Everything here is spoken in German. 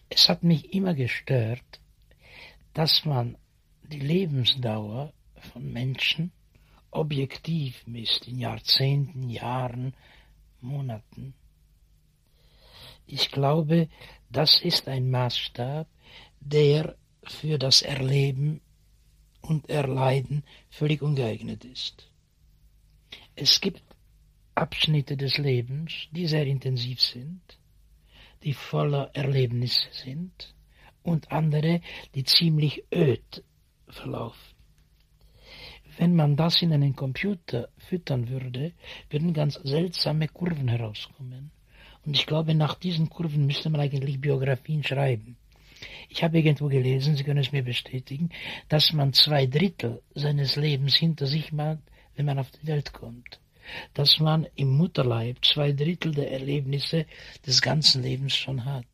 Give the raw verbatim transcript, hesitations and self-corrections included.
Es hat mich immer gestört, dass man die Lebensdauer von Menschen objektiv misst in Jahrzehnten, Jahren, Monaten. Ich glaube, das ist ein Maßstab, der für das Erleben und Erleiden völlig ungeeignet ist. Es gibt Abschnitte des Lebens, die sehr intensiv sind, die voller Erlebnisse sind, und andere, die ziemlich öd verlaufen. Wenn man das in einen Computer füttern würde, würden ganz seltsame Kurven herauskommen. Und ich glaube, nach diesen Kurven müsste man eigentlich Biografien schreiben. Ich habe irgendwo gelesen, Sie können es mir bestätigen, dass man zwei Drittel seines Lebens hinter sich hat, wenn man auf die Welt kommt. Dass man im Mutterleib zwei Drittel der Erlebnisse des ganzen Lebens schon hat.